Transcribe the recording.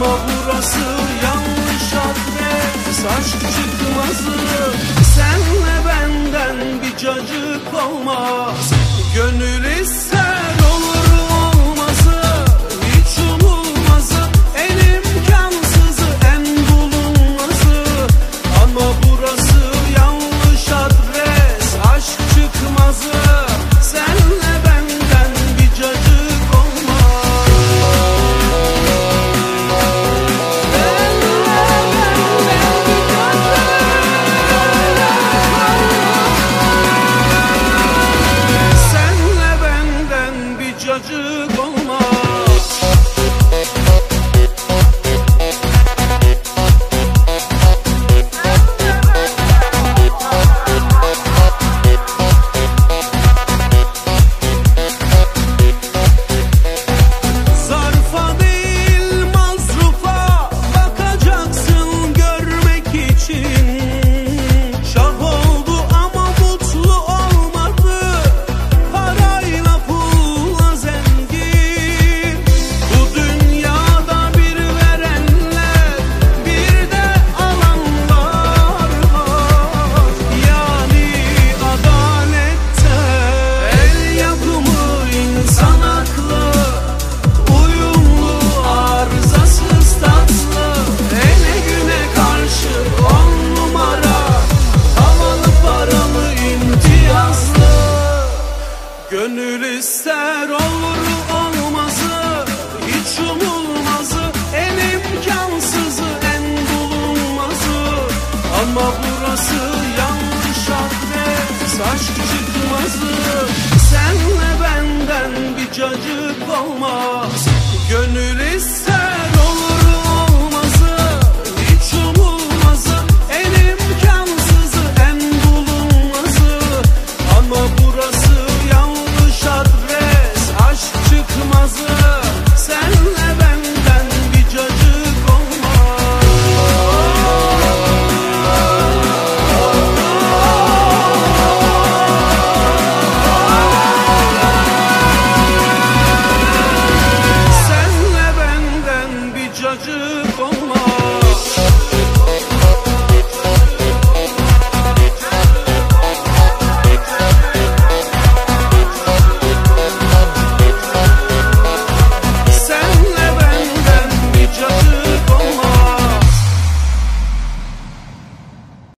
Ama burası yanlış adres, aşk çıkmazı. Senle benden bir cacık olmaz. Gönül ister olur olmazı, hiç umulmazı, en imkansızı, en bulunmazı. Ama burası yanlış adres, aşk çıkmazı. Senle benden bir cacık olmaz. Senle benden bir cacık olmaz. Zarfa değil mazrufa bakacaksın görmek için. Şah oldu ama mutlu olmadı, parayla pulla zengin. Bu dünyada bir verenler, bir de alanlar var. Yani adalette el yapımı insan haklı, uyumlu arızasız tatlı. Ele güne karşı 10 numara, havalı paralı imtiyazlı. Gönül ister olur olmazı, hiç umulmazı, en imkansızı, en bulunmazı. Ama burası yanlış adres, aşk çıkmazı. Senle benden bir cacık olmaz.